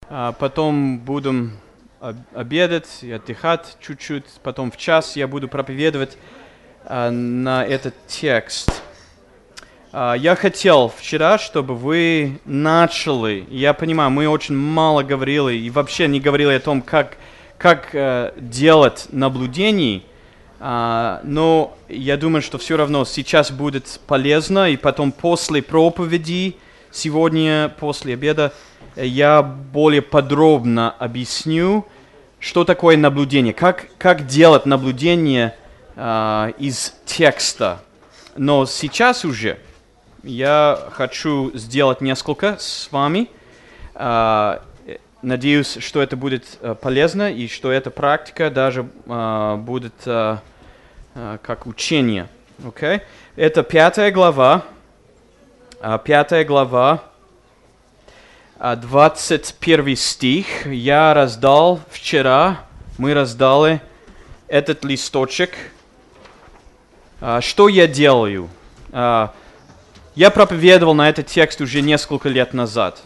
Потом будем обедать и отдыхать чуть-чуть. Потом в час я буду проповедовать на этот текст. Я хотел вчера, чтобы вы начали. Я понимаю, мы очень мало говорили и вообще не говорили о том, как делать наблюдений. Но я думаю, что все равно сейчас будет полезно. И потом после проповеди, сегодня после обеда, я более подробно объясню, что такое наблюдение, как делать наблюдение из текста. Но сейчас уже я хочу сделать несколько с вами. Надеюсь, что это будет полезно и что эта практика даже будет как учение. Okay? Это 5 глава. 21 стих. Я раздал вчера, мы раздали этот листочек. Что я делаю? Я проповедовал на этот текст уже несколько лет назад.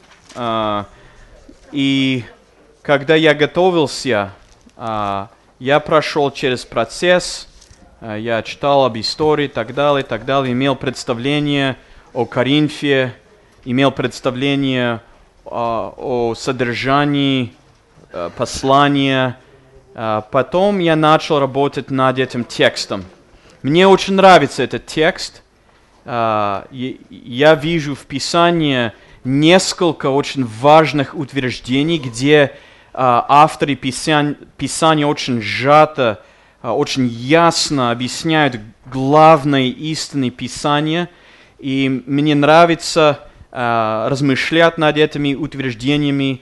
И когда я готовился, я прошел через процесс, я читал об истории и так далее, имел представление о Коринфе, имел представление о содержании послания. Потом я начал работать над этим текстом. Мне очень нравится этот текст. Я вижу в Писании несколько очень важных утверждений, где авторы Писания очень сжато, очень ясно объясняют главные истины Писания. И мне нравится размышлять над этими утверждениями,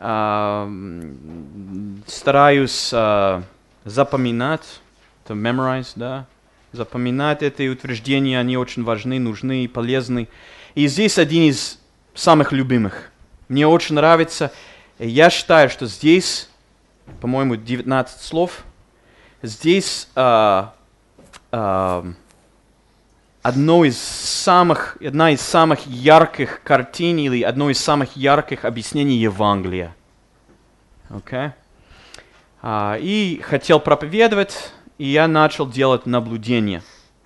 стараюсь запоминать, to memorize, да, запоминать эти утверждения, они очень важны, нужны и полезны. И здесь один из самых любимых. Мне очень нравится, я считаю, что здесь, по-моему, 19 слов, здесь одна из самых ярких картин или одно из самых ярких объяснений Евангелия. Okay? И хотел проповедовать, и я начал делать наблюдения.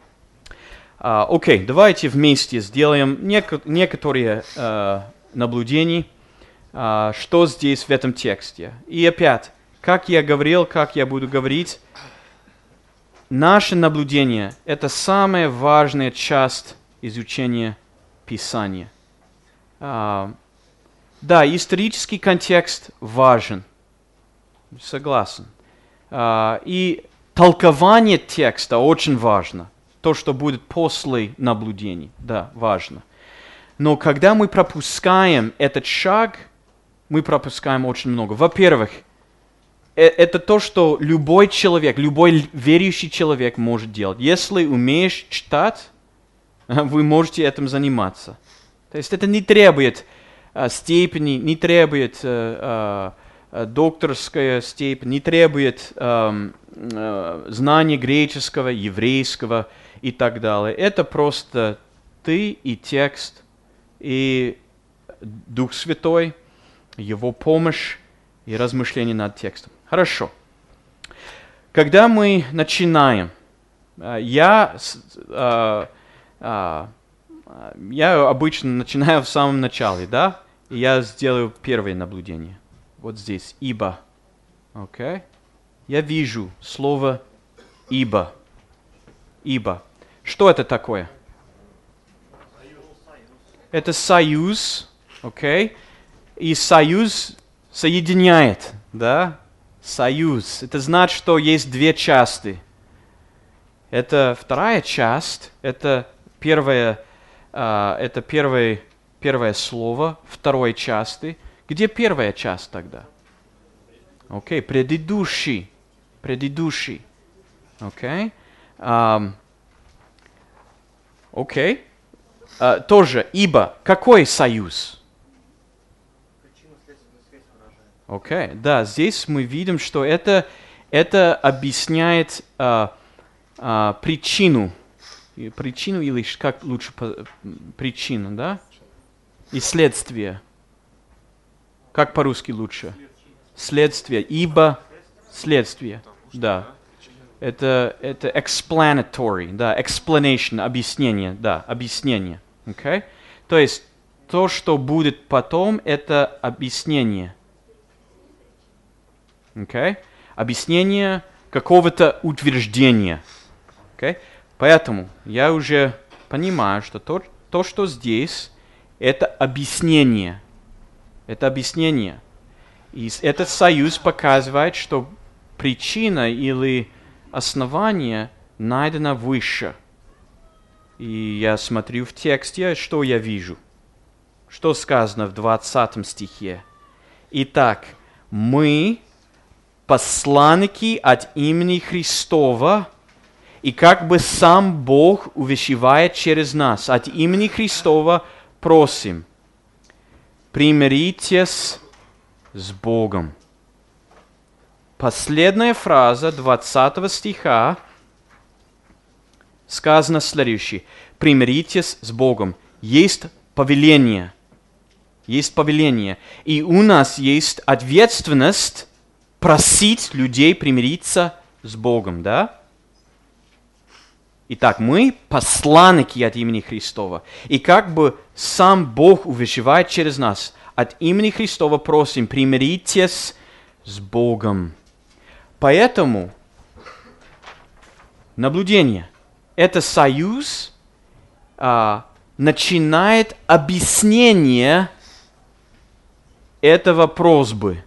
Окей, давайте вместе сделаем некоторые наблюдения, что здесь в этом тексте. И опять, как я говорил, как я буду говорить, наше наблюдение – это самая важная часть изучения Писания. Да, исторический контекст важен, согласен. И толкование текста очень важно. То, что будет после наблюдений, да, важно. Но когда мы пропускаем этот шаг, мы пропускаем очень много. Во-первых, это то, что любой человек, любой верующий человек может делать. Если умеешь читать, вы можете этим заниматься. То есть это не требует степени, не требует докторская степень, не требует знания греческого, еврейского и так далее. Это просто ты и текст, и Дух Святой, Его помощь и размышление над текстом. Хорошо. Когда мы начинаем, я обычно начинаю в самом начале, да? И я сделаю первое наблюдение. Вот здесь, ибо. Okay? Я вижу слово ибо. Ибо. Что это такое? Это союз, окей? И союз соединяет, да? Союз. Это значит, что есть две части. Это вторая часть, это первое слово второй части. Где первая часть тогда? Окей, предыдущий. Окей. Окей. Тоже, ибо. Какой союз? Окей, да, здесь мы видим, что это объясняет причину. Причину или как лучше? Причину, да? И следствие. Как по-русски лучше? Следствие. Ибо следствие. Да. Это explanatory, да, explanation, объяснение, да, объяснение. Okay? То есть то, что будет потом, это объяснение. Okay? Объяснение какого-то утверждения. Okay? Поэтому я уже понимаю, что то, что здесь, это объяснение. Это объяснение. И этот союз показывает, что причина или основание найдено выше. И я смотрю в тексте, что я вижу. Что сказано в 20 стихе. Итак, мы посланники от имени Христова, и как бы сам Бог увещевает через нас. От имени Христова просим, примиритесь с Богом. Последняя фраза 20 стиха сказано следующее. Примиритесь с Богом. Есть повеление. Есть повеление. И у нас есть ответственность просить людей примириться с Богом, да? Итак, мы посланники от имени Христова. И как бы сам Бог увещевает через нас. От имени Христова просим, примиритесь с Богом. Поэтому наблюдение. Это союз начинает объяснение этой просьбы.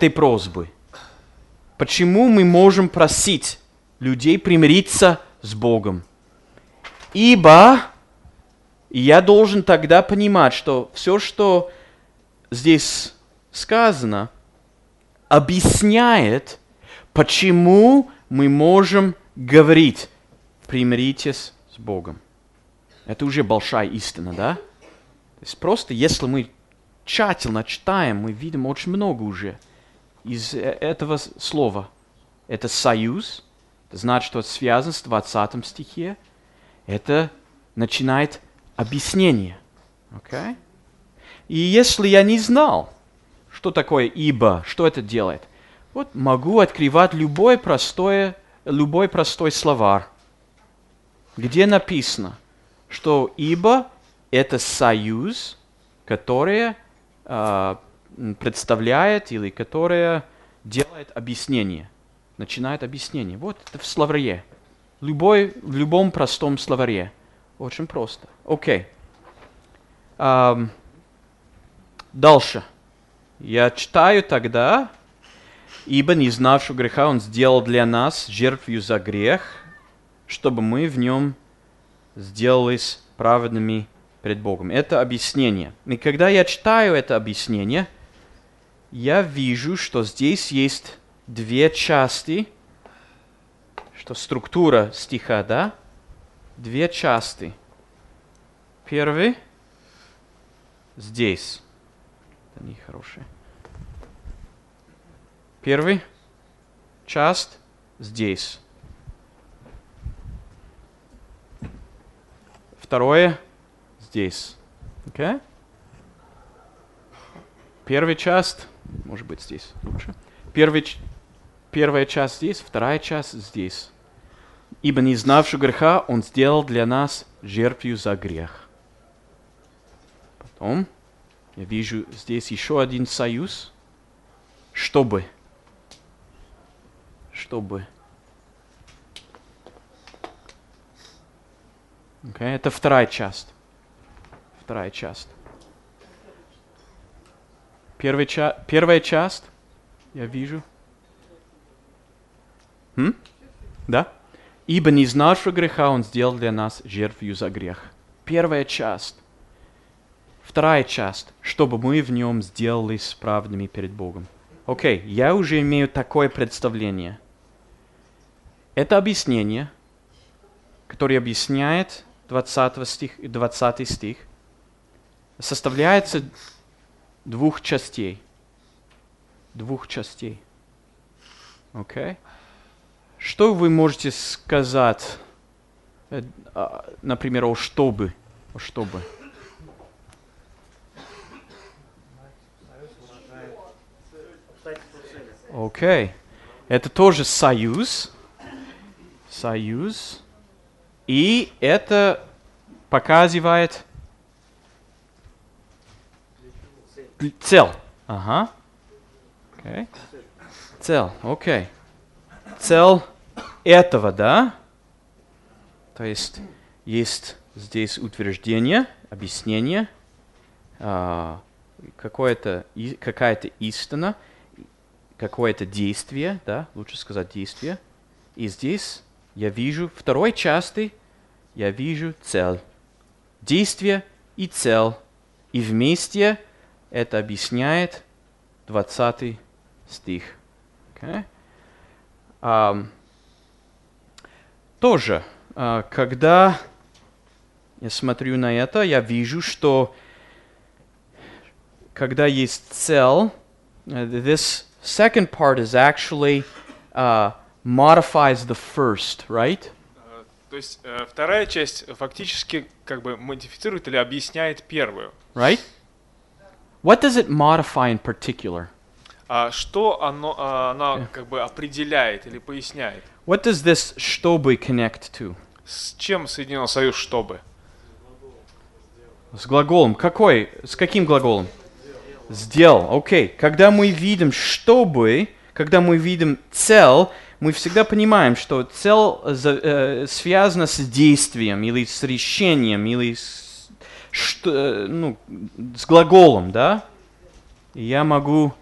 Почему мы можем просить людей примириться с Богом? Ибо я должен тогда понимать, что все, что здесь сказано, объясняет, почему мы можем говорить «примиритесь с Богом». Это уже большая истина, да? То есть просто если мы тщательно читаем, мы видим очень много уже из этого слова. Это союз, это значит, что это связано с 20 стихе. Это начинает объяснение. Okay? И если я не знал, что такое «ибо», что это делает, вот могу открывать любой простой словарь, где написано, что «ибо» — это союз, который представляет или который делает объяснение, начинает объяснение. Вот это в словаре. В любом простом словаре. Очень просто. Окей. Дальше. Я читаю тогда, ибо не знавшего греха Он сделал для нас жертву за грех, чтобы мы в нем сделались праведными пред Богом. Это объяснение. И когда я читаю это объяснение, я вижу, что здесь есть две части, что структура стиха, да? Две части. Первый здесь. Это нехорошее. Первый часть здесь. Второе здесь. Okay? Первая часть, может быть, здесь лучше. Первая часть здесь, вторая часть здесь. Ибо не знавший греха, Он сделал для нас жертву за грех. Потом я вижу здесь еще один союз. Чтобы. Okay, это вторая часть. Первая часть, я вижу. Да? Ибо не знавшего греха Он сделал для нас жертву за грех. Первая часть. Вторая часть, чтобы мы в нем сделались праведными перед Богом. Окей, я уже имею такое представление. Это объяснение, которое объясняет 20 стих, составляется двух частей. Окей? Что вы можете сказать, например, о чтобы? Окей. Это тоже союз. Союз. И это показывает цель. Ага. Okay. Цель. Окей. Цель этого, да? То есть здесь утверждение, объяснение, какая-то истина, какое-то действие, да, лучше сказать действие. И здесь я вижу, второй части, я вижу цель. Действие и цель. И вместе это объясняет 20 стих. Okay. Тоже, когда я смотрю на это, я вижу, что когда есть цель, this second part is actually modifies the first, right? То есть вторая часть фактически как бы модифицирует или объясняет первую. Right? What does it modify in particular? Что она как бы определяет или поясняет? What does this чтобы connect to? С чем Соединенный Союз чтобы? С глаголом. С каким глаголом? Сделал. Окей. Когда мы видим чтобы, когда мы видим цель, мы всегда понимаем, что цель связана с действием, или с решением, или с глаголом, да? И я могу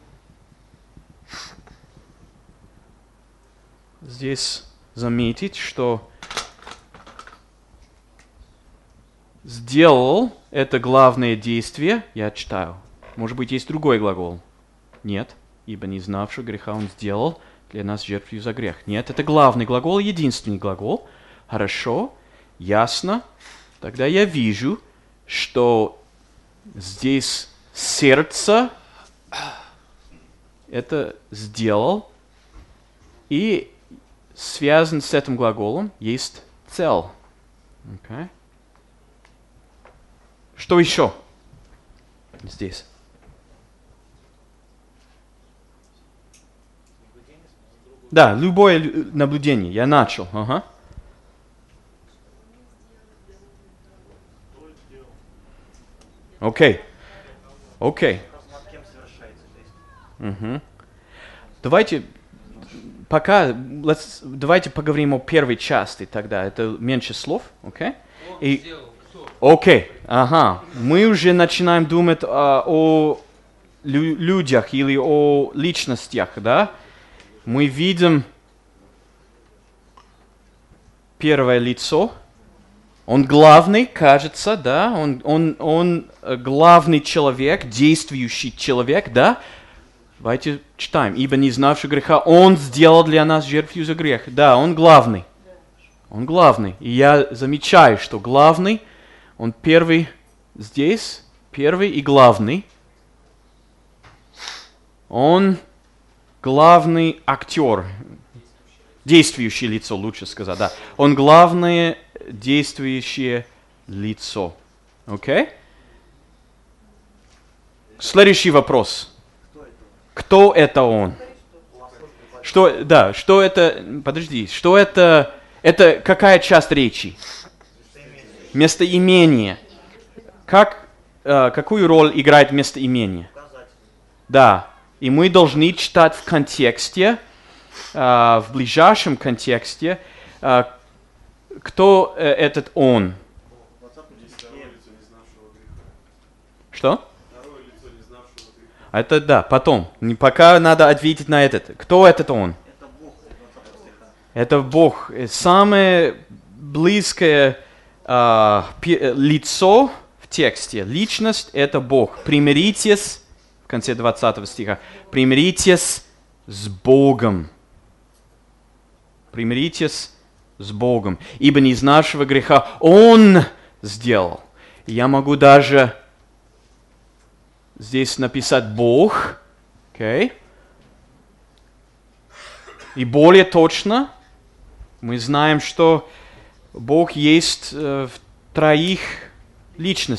здесь заметить, что сделал — это главное действие, я читаю. Может быть, есть другой глагол? Нет, ибо не знавший греха он сделал для нас жертву за грех. Нет, это главный глагол, единственный глагол. Хорошо, ясно. Тогда я вижу, что здесь сердце это сделал, и связан с этим глаголом есть цель. Okay. Что еще здесь? Да, любое наблюдение. Я начал. Ага. Окей. Окей. Давайте давайте поговорим о первой части тогда. Это меньше слов, окей? Окей, ага. Мы уже начинаем думать о людях или о личностях, да? Мы видим первое лицо. Он главный, кажется, да? Он главный человек, действующий человек, да? Давайте читаем. «Ибо не знавший греха, Он сделал для нас жертву за грех». Да, Он главный. Он главный. И я замечаю, что главный, Он первый здесь, первый и главный. Он главный актер. Действующее лицо, лучше сказать, да. Он главное действующее лицо. Окей? Следующий вопрос. Кто это он? Что это? Подожди, что это? Это какая часть речи? Местоимение. Какую роль играет местоимение? Да. И мы должны читать в контексте, в ближайшем контексте, кто этот он. Что? Это да, потом. Пока надо ответить на этот. Кто этот он? Это Бог. Самое близкое лицо в тексте, личность — это Бог. Примиритесь, в конце 20 стиха, примиритесь с Богом. Примиритесь с Богом. Ибо не из нашего греха Он сделал. И я могу даже здесь написать Бог. Okay. И более точно мы знаем, что Бог есть в троих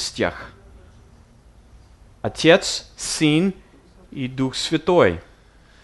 личностях. Отец, Сын и Дух Святой.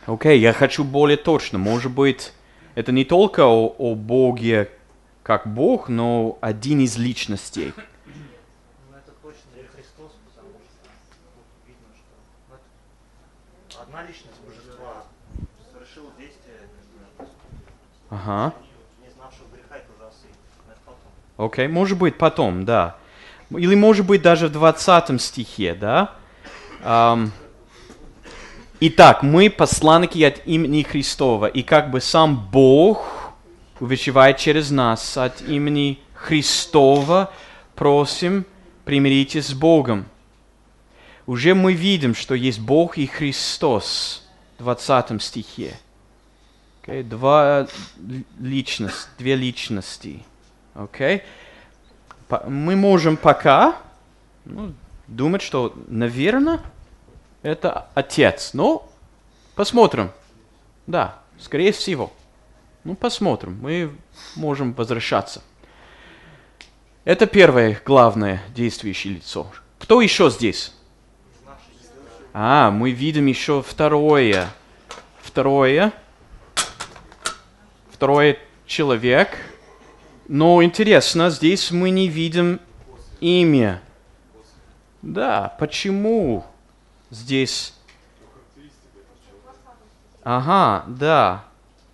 Окей, я хочу более точно. Может быть, это не только о Боге как Бог, но один из личностей. Ну, это точно не Христос, потому что видно, что одна личность божества совершила действие, Ага. не знавшего греха и ужасы. Это потом. Окей, может быть, потом, да. Или может быть даже в 20 стихе, да? Итак, мы посланники от имени Христова, и как бы сам Бог увещевает через нас от имени Христова, просим, примиритесь с Богом. Уже мы видим, что есть Бог и Христос в 20 стихе. Okay? Две личности. Okay? Мы можем пока думать, что, наверное, это Отец. Но посмотрим. Да, скорее всего. Посмотрим. Мы можем возвращаться. Это первое главное действующее лицо. Кто еще здесь? Мы видим еще второй человек. Но интересно, здесь мы не видим имя. Да, почему здесь? Ага, да.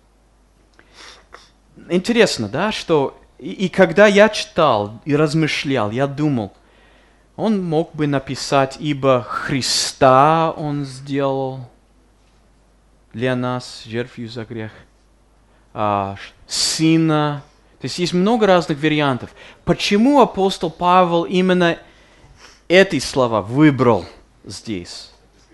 Интересно, да, что и когда я читал и размышлял, я думал, он мог бы написать, ибо Христа он сделал для нас жертву за грех, Сына. То есть есть много разных вариантов. Почему апостол Павел именно эти слова выбрал здесь?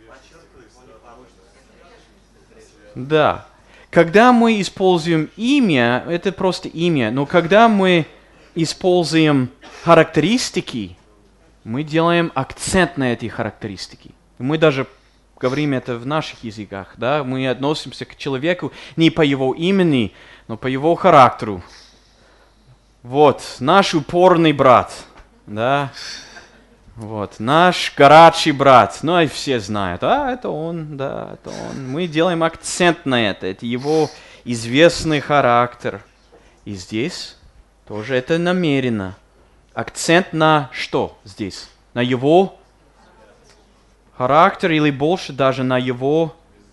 Да. Когда мы используем имя, это просто имя, но когда мы используем характеристики, мы делаем акцент на эти характеристики. Мы даже говорим это в наших языках, да? Мы относимся к человеку не по его имени, но по его характеру. Вот, наш упорный брат, да? Вот, наш горячий брат, и все знают, это он, да, это он. Мы делаем акцент на это его известный характер. И здесь тоже это намеренно. Акцент на что здесь? На его характер или больше даже на его,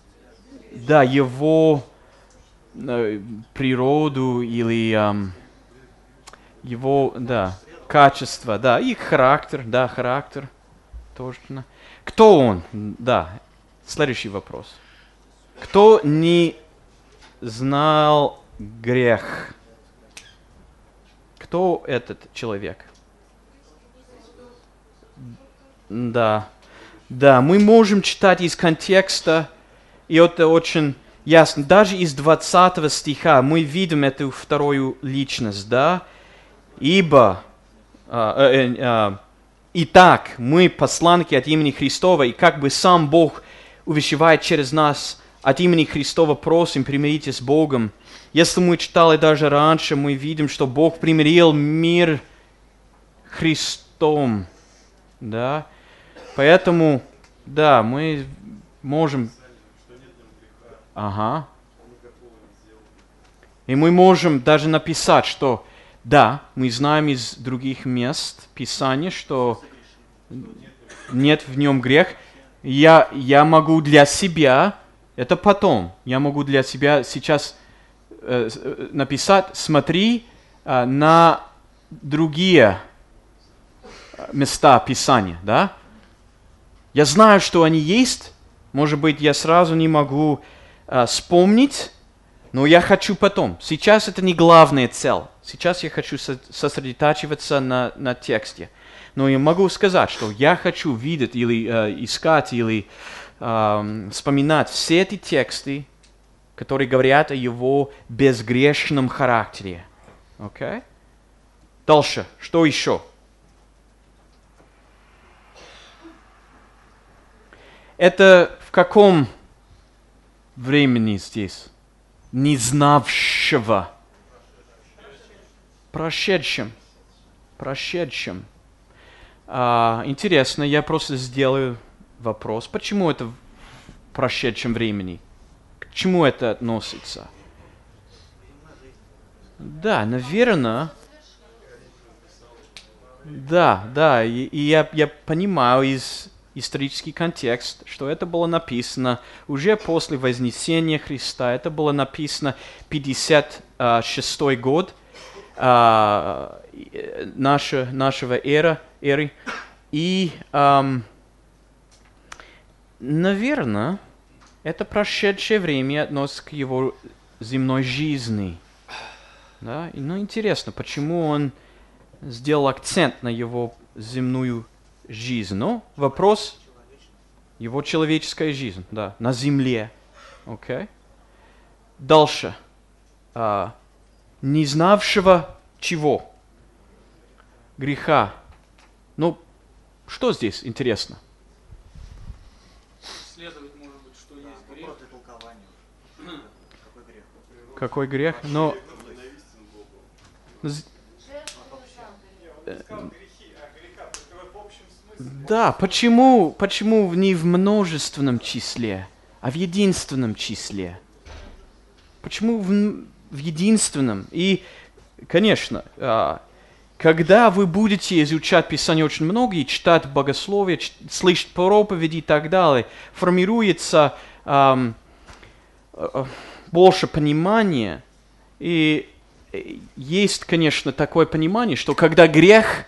его природу или его, качество, и характер, точно. Кто он? Да, следующий вопрос. Кто не знал грех? Кто этот человек? Да, мы можем читать из контекста, и это очень ясно. Даже из 20 стиха мы видим эту вторую личность, да? Ибо, итак, мы посланники от имени Христова, и как бы сам Бог увещевает через нас от имени Христова, просим, примиритесь с Богом. Если мы читали даже раньше, мы видим, что Бог примирил мир Христом, да? Поэтому, мы можем... Ага. И мы можем даже написать, что мы знаем из других мест Писания, что нет в нем грех. Я могу для себя, это потом, я могу для себя сейчас написать, смотри на другие места Писания, да? Я знаю, что они есть, может быть, я сразу не могу вспомнить, но я хочу потом. Сейчас это не главная цель. Сейчас я хочу сосредотачиваться на тексте. Но я могу сказать, что я хочу видеть или искать, или вспоминать все эти тексты, которые говорят о его безгрешном характере. Okay? Дальше. Что еще? Это в каком времени здесь? Не знавшего. Прошедшем. Интересно, я просто сделаю вопрос. Почему это в прошедшем времени? к чему это относится? Да, наверное. Да, и я понимаю из исторический контекст, что это было написано уже после Вознесения Христа. Это было написано 56 год нашего эры. И, наверное, это прошедшее время относится к его земной жизни. Да? Ну, интересно, почему он сделал акцент на его земную жизнь. Но вопрос, его человеческая жизнь, да, на земле. Okay? Дальше. Не знавшего чего? Греха. Ну, что здесь интересно? Следовать, может быть, что есть грех. Вопрос для толкования. Какой грех? Какой грех? Но... Да, почему не в множественном числе, а в единственном числе? Почему в единственном? И, конечно, когда вы будете изучать Писание очень много и читать богословие, слышать проповеди и так далее, формируется больше понимания. И есть, конечно, такое понимание, что когда грех,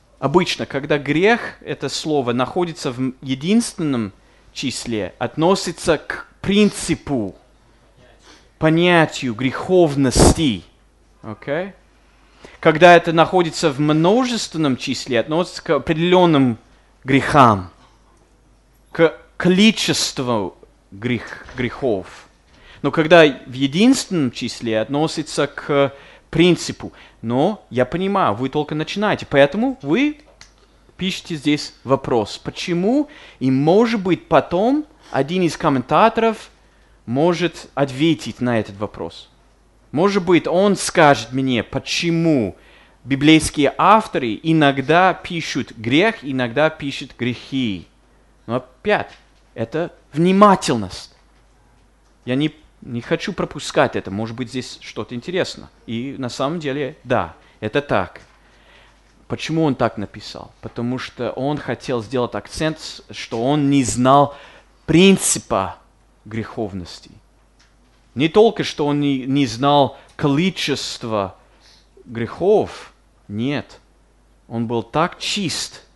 это слово находится в единственном числе, относится к принципу, понятию греховности. Okay? Когда это находится в множественном числе, относится к определенным грехам, к количеству грехов. Но когда в единственном числе относится к принципу. Но я понимаю, вы только начинаете, поэтому вы пишите здесь вопрос. Почему? И может быть потом один из комментаторов может ответить на этот вопрос. Может быть, он скажет мне, почему библейские авторы иногда пишут грех, иногда пишут грехи. Но опять, это внимательность. Я не хочу пропускать это. Может быть, здесь что-то интересно. И на самом деле, да, это так. Почему он так написал? Потому что он хотел сделать акцент, что он не знал принципа греховности. Не только, что он не знал количества грехов, нет. Он был так чист,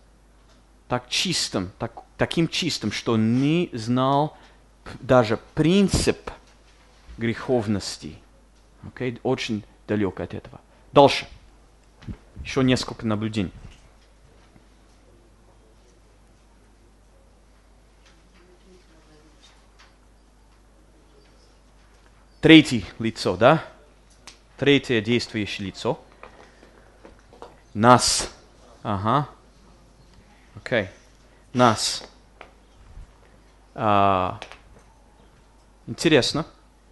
таким чистым, что не знал даже принцип греховности. Okay? Очень далек от этого. Дальше. Еще несколько наблюдений. Третье лицо, да? Третье действующее лицо. Нас. Ага. Окей. Нас. Интересно.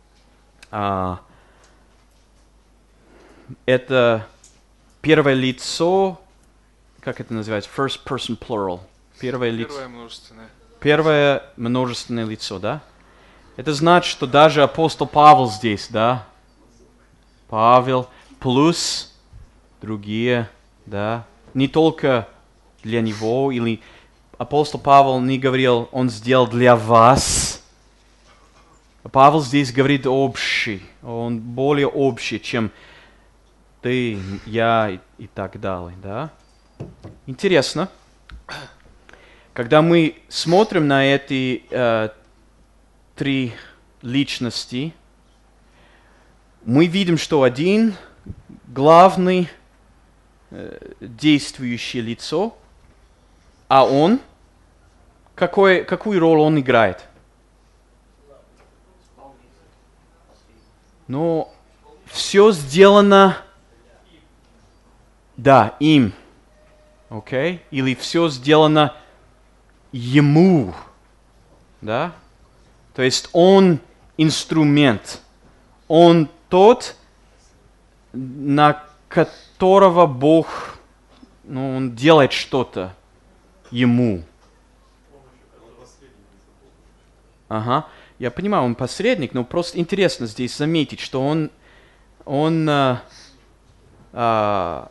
Это первое лицо, как это называется? First person plural. Первое множественное. Первое множественное лицо, да? Это значит, что даже апостол Павел здесь, да? Павел плюс другие, да? Не только для него, или апостол Павел не говорил, он сделал для вас. Павел здесь говорит общий, он более общий, чем ты, я и так далее, да? Интересно, когда мы смотрим на эти три личности, мы видим, что один главный действующее лицо, а он, какую роль он играет? Но все сделано, да, им, окей? Или все сделано ему, да? То есть он инструмент, он тот, на которого Бог, он делает что-то ему. Ага. я понимаю, он посредник, но просто интересно здесь заметить, что он в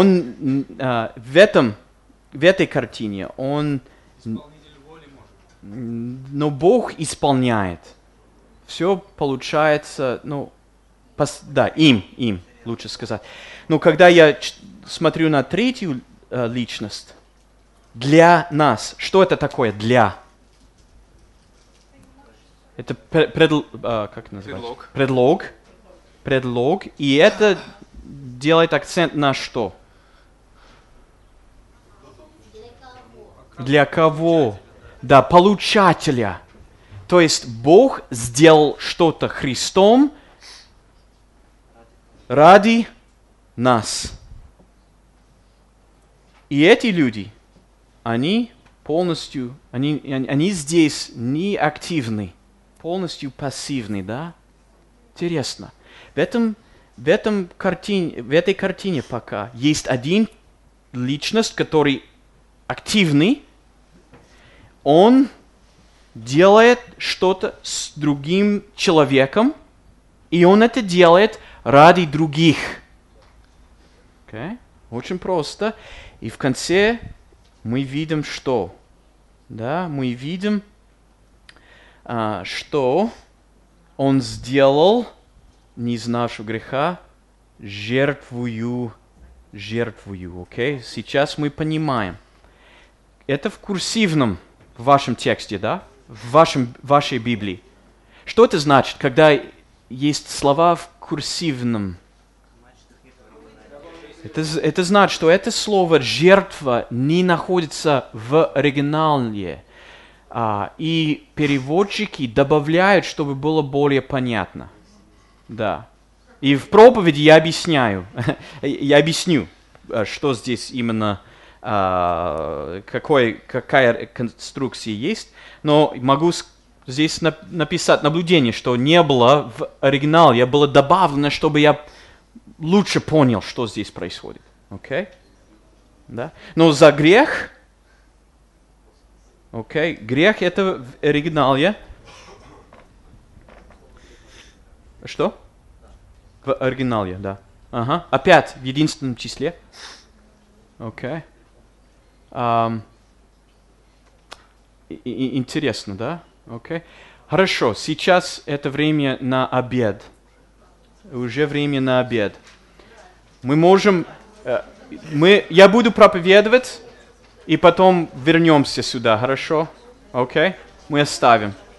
этой картине, Исполнитель воли может. но Бог исполняет. Все получается, им, лучше сказать. Но когда я смотрю на третью личность, для нас, что это такое для? Это как называется? Предлог. И это делает акцент на что? Для кого? Да, получателя. То есть Бог сделал что-то Христом ради нас. И эти люди, они полностью, они здесь не активны, полностью пассивны, да? Интересно. В этой картине пока есть один личность, который активный, он делает что-то с другим человеком, и он это делает ради других. Okay? Очень просто. И в конце мы видим что? Да, мы видим, что он сделал, не знавшего греха, жертвую. Okay? Сейчас мы понимаем. Это в курсивном в вашем тексте, да? В вашей Библии. Что это значит, когда есть слова в курсивном? Это значит, что это слово «жертва» не находится в оригинале. И переводчики добавляют, чтобы было более понятно. Да. И в проповеди я объясню, что здесь именно, какая конструкция есть. Но могу здесь написать наблюдение, что не было в оригинале, было добавлено, чтобы я лучше понял, что здесь происходит. Окей? Да? Но за грех, грех это в оригинале. Что? В оригинале, да. Ага. Опять в единственном числе. Окей. Интересно, да? Окей. Хорошо, сейчас это время на обед. Уже время на обед. Мы можем... я буду проповедовать, и потом вернемся сюда, хорошо? Окей? Мы оставим.